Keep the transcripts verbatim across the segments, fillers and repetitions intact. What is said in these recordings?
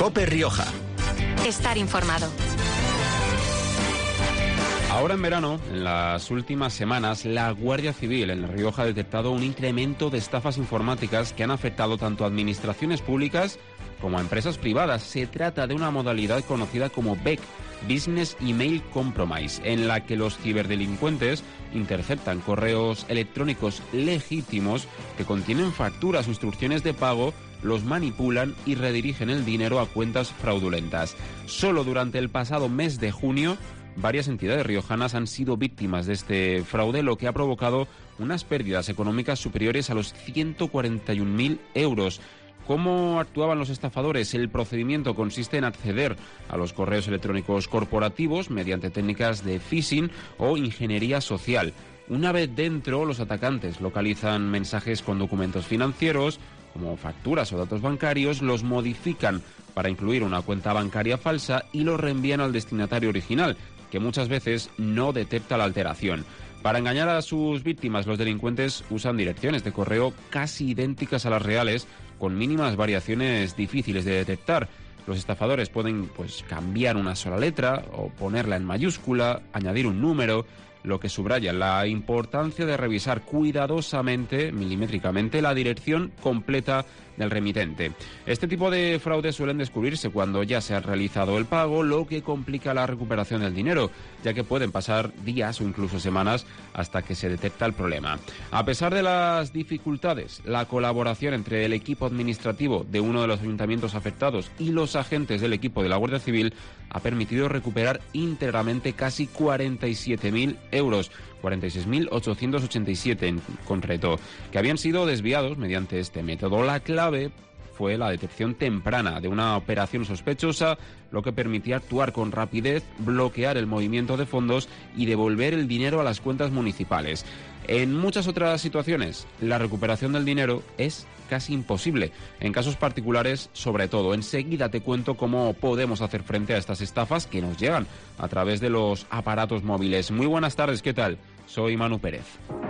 COPE Rioja. Estar informado. Ahora en verano, en las últimas semanas, la Guardia Civil en La Rioja ha detectado un incremento de estafas informáticas que han afectado tanto a administraciones públicas como a empresas privadas. Se trata de una modalidad conocida como B E C, Business Email Compromise, en la que los ciberdelincuentes interceptan correos electrónicos legítimos que contienen facturas o instrucciones de pago, los manipulan y redirigen el dinero a cuentas fraudulentas. Solo durante el pasado mes de junio, varias entidades riojanas han sido víctimas de este fraude, lo que ha provocado unas pérdidas económicas superiores a los ciento cuarenta y un mil euros. ¿Cómo actuaban los estafadores? El procedimiento consiste en acceder a los correos electrónicos corporativos mediante técnicas de phishing o ingeniería social. Una vez dentro, los atacantes localizan mensajes con documentos financieros, como facturas o datos bancarios, los modifican para incluir una cuenta bancaria falsa y los reenvían al destinatario original, que muchas veces no detecta la alteración. Para engañar a sus víctimas, los delincuentes usan direcciones de correo casi idénticas a las reales, con mínimas variaciones difíciles de detectar. Los estafadores pueden pues cambiar una sola letra o ponerla en mayúscula, añadir un número, lo que subraya la importancia de revisar cuidadosamente, milimétricamente, la dirección completa del remitente. Este tipo de fraudes suelen descubrirse cuando ya se ha realizado el pago, lo que complica la recuperación del dinero, ya que pueden pasar días o incluso semanas hasta que se detecta el problema. A pesar de las dificultades, la colaboración entre el equipo administrativo de uno de los ayuntamientos afectados y los agentes del equipo de la Guardia Civil ha permitido recuperar íntegramente casi cuarenta y siete mil euros, cuarenta y seis mil ochocientos ochenta y siete en concreto, que habían sido desviados mediante este método. La clave fue la detección temprana de una operación sospechosa, lo que permitía actuar con rapidez, bloquear el movimiento de fondos y devolver el dinero a las cuentas municipales. En muchas otras situaciones, la recuperación del dinero es casi imposible. En casos particulares, sobre todo. Enseguida te cuento cómo podemos hacer frente a estas estafas que nos llegan a través de los aparatos móviles. Muy buenas tardes, ¿qué tal? Soy Manu Pérez.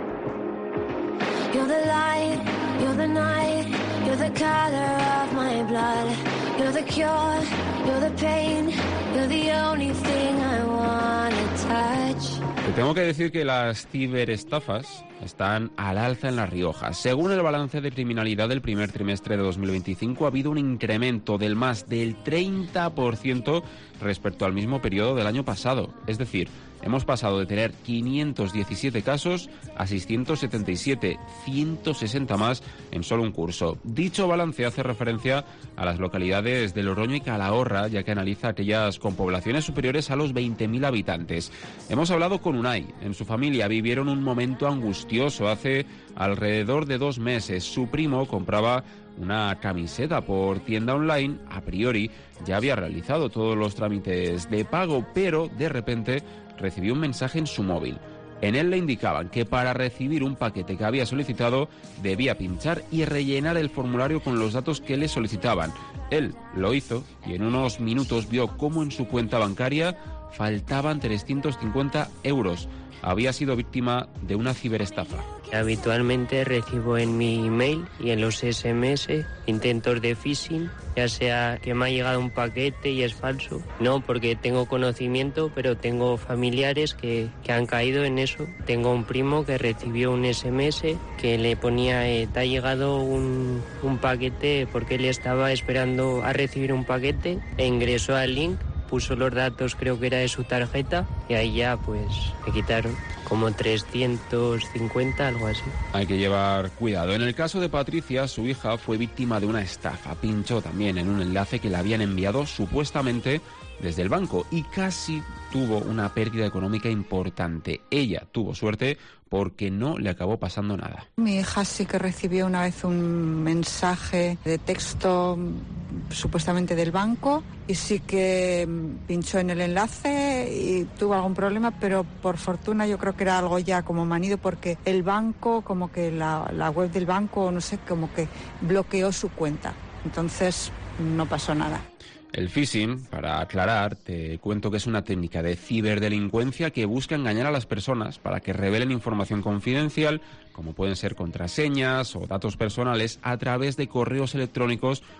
You're the light, you're the night, you're the color of my blood. You're the cure, you're the pain, you're the only thing I wanna touch. Te tengo que decir que las ciberestafas están al alza en La Rioja. Según el balance de criminalidad del primer trimestre de dos mil veinticinco, ha habido un incremento del más del treinta por ciento respecto al mismo periodo del año pasado. Es decir, hemos pasado de tener quinientos diecisiete casos a seiscientos setenta y siete, ciento sesenta más en solo un curso. Dicho balance hace referencia a las localidades de Loroño y Calahorra, ya que analiza aquellas con poblaciones superiores a los veinte mil habitantes. Hemos hablado con Unai. En su familia vivieron un momento angustioso hace alrededor de dos meses. Su primo compraba una camiseta por tienda online. A priori ya había realizado todos los trámites de pago, pero de repente recibió un mensaje en su móvil. En él le indicaban que para recibir un paquete que había solicitado debía pinchar y rellenar el formulario con los datos que le solicitaban. Él lo hizo y en unos minutos vio cómo en su cuenta bancaria faltaban trescientos cincuenta euros. Había sido víctima de una ciberestafa. Habitualmente recibo en mi email y en los ese eme ese intentos de phishing, ya sea que me ha llegado un paquete y es falso. No, porque tengo conocimiento, pero tengo familiares que, que han caído en eso. Tengo un primo que recibió un ese eme ese que le ponía, eh, te ha llegado un, un paquete, porque él estaba esperando a recibir un paquete e ingresó al link, puso los datos, creo que era de su tarjeta, y ahí ya pues me quitaron como trescientos cincuenta, algo así. Hay que llevar cuidado. En el caso de Patricia, su hija fue víctima de una estafa. Pinchó también en un enlace que le habían enviado supuestamente desde el banco y casi tuvo una pérdida económica importante. Ella tuvo suerte porque no le acabó pasando nada. Mi hija sí que recibió una vez un mensaje de texto supuestamente del banco y sí que pinchó en el enlace y tuvo algún problema, pero por fortuna yo creo que era algo ya como manido, porque el banco, como que la, la web del banco, no sé, como que bloqueó su cuenta. Entonces no pasó nada. El phishing, para aclarar, te cuento que es una técnica de ciberdelincuencia que busca engañar a las personas para que revelen información confidencial, como pueden ser contraseñas o datos personales, a través de correos electrónicos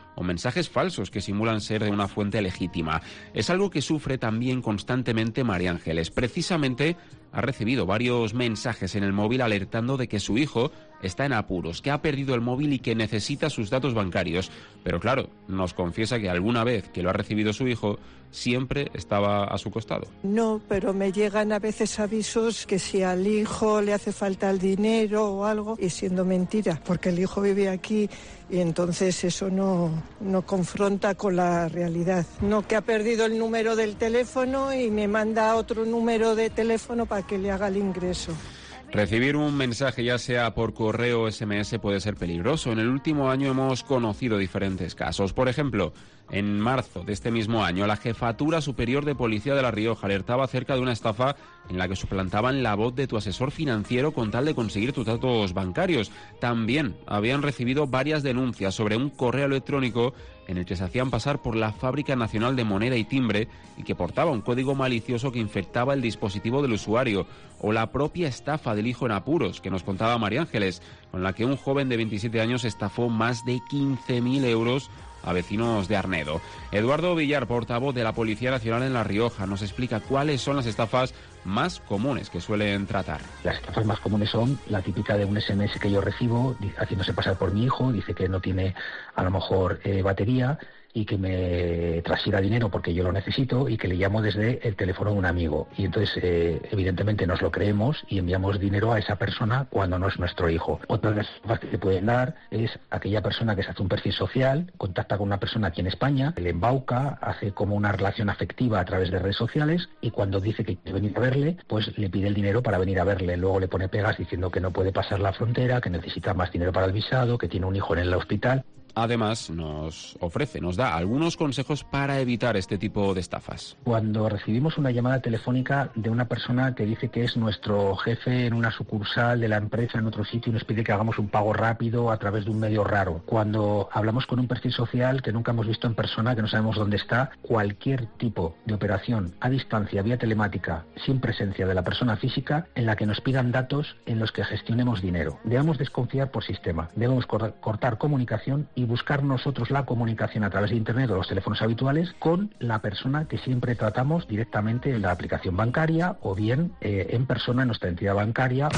o mensajes falsos que simulan ser de una fuente legítima. Es algo que sufre también constantemente María Ángeles. Precisamente ha recibido varios mensajes en el móvil alertando de que su hijo está en apuros, que ha perdido el móvil y que necesita sus datos bancarios. Pero claro, nos confiesa que alguna vez que lo ha recibido su hijo, siempre estaba a su costado. No, pero me llegan a veces avisos que si al hijo le hace falta el dinero o algo, y siendo mentira, porque el hijo vive aquí y entonces eso no, no confronta con la realidad. No, que ha perdido el número del teléfono y me manda otro número de teléfono para que le haga el ingreso. Recibir un mensaje, ya sea por correo o ese eme ese, puede ser peligroso. En el último año hemos conocido diferentes casos. Por ejemplo, en marzo de este mismo año, la Jefatura Superior de Policía de La Rioja alertaba acerca de una estafa en la que suplantaban la voz de tu asesor financiero con tal de conseguir tus datos bancarios. También habían recibido varias denuncias sobre un correo electrónico en el que se hacían pasar por la Fábrica Nacional de Moneda y Timbre y que portaba un código malicioso que infectaba el dispositivo del usuario, o la propia estafa del hijo en apuros que nos contaba María Ángeles, con la que un joven de veintisiete años estafó más de quince mil euros a vecinos de Arnedo. Eduardo Villar, portavoz de la Policía Nacional en La Rioja, nos explica cuáles son las estafas más comunes que suelen tratar. Las estafas más comunes son la típica de un ese eme ese que yo recibo haciéndose pasar por mi hijo, dice que no tiene a lo mejor eh, batería y que me transfiera dinero porque yo lo necesito y que le llamo desde el teléfono de un amigo. Y entonces, eh, evidentemente, nos lo creemos y enviamos dinero a esa persona cuando no es nuestro hijo. Otra de las estafas que te pueden dar es aquella persona que se hace un perfil social, contacta con una persona aquí en España, le embauca, hace como una relación afectiva a través de redes sociales y cuando dice que quiere venir a verle, pues le pide el dinero para venir a verle. Luego le pone pegas diciendo que no puede pasar la frontera, que necesita más dinero para el visado, que tiene un hijo en el hospital. Además, nos ofrece, nos da algunos consejos para evitar este tipo de estafas. Cuando recibimos una llamada telefónica de una persona que dice que es nuestro jefe en una sucursal de la empresa en otro sitio y nos pide que hagamos un pago rápido a través de un medio raro. Cuando hablamos con un perfil social que nunca hemos visto en persona, que no sabemos dónde está, cualquier tipo de operación a distancia, vía telemática, sin presencia de la persona física, en la que nos pidan datos en los que gestionemos dinero. Debemos desconfiar por sistema, debemos cortar comunicación y buscar nosotros la comunicación a través de internet o los teléfonos habituales con la persona que siempre tratamos directamente en la aplicación bancaria o bien eh, en persona en nuestra entidad bancaria.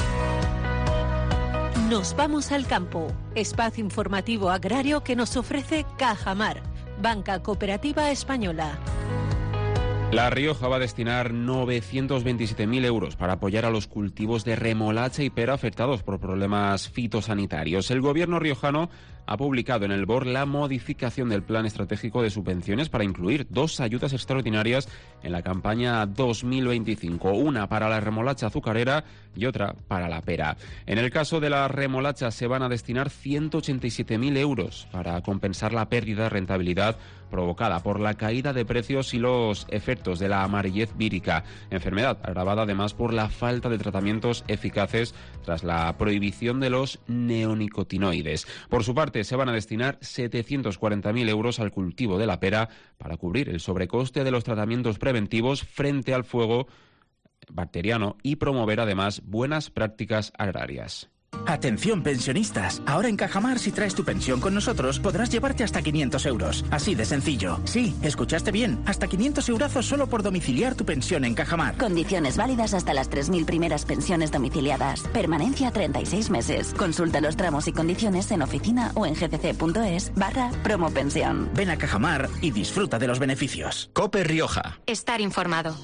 Nos vamos al campo, espacio informativo agrario que nos ofrece Cajamar, Banca Cooperativa Española. La Rioja va a destinar novecientos veintisiete mil euros para apoyar a los cultivos de remolacha y pera afectados por problemas fitosanitarios. El gobierno riojano ha publicado en el B O R la modificación del plan estratégico de subvenciones para incluir dos ayudas extraordinarias en la campaña dos mil veinticinco, una para la remolacha azucarera y otra para la pera. En el caso de la remolacha se van a destinar ciento ochenta y siete mil euros para compensar la pérdida de rentabilidad provocada por la caída de precios y los efectos de la amarillez vírica, enfermedad agravada además por la falta de tratamientos eficaces tras la prohibición de los neonicotinoides. Por su parte, se van a destinar setecientos cuarenta mil euros al cultivo de la pera para cubrir el sobrecoste de los tratamientos preventivos frente al fuego bacteriano y promover además buenas prácticas agrarias. Atención pensionistas, ahora en Cajamar si traes tu pensión con nosotros podrás llevarte hasta quinientos euros, así de sencillo. Sí, escuchaste bien, hasta quinientos eurazos solo por domiciliar tu pensión en Cajamar. Condiciones válidas hasta las tres mil primeras pensiones domiciliadas. Permanencia treinta y seis meses. Consulta los tramos y condiciones en oficina o en gcc.es barra promopensión. Ven a Cajamar y disfruta de los beneficios. COPE Rioja. Estar informado.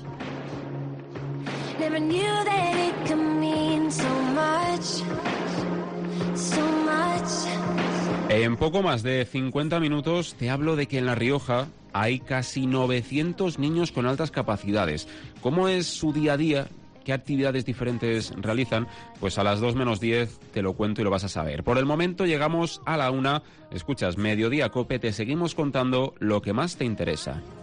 Never knew that it could mean so much, so much. En poco más de cincuenta minutos te hablo de que en La Rioja hay casi novecientos niños con altas capacidades. ¿Cómo es su día a día? ¿Qué actividades diferentes realizan? Pues a las dos menos diez te lo cuento y lo vas a saber. Por el momento llegamos a la una. Escuchas Mediodía Cope, te seguimos contando lo que más te interesa.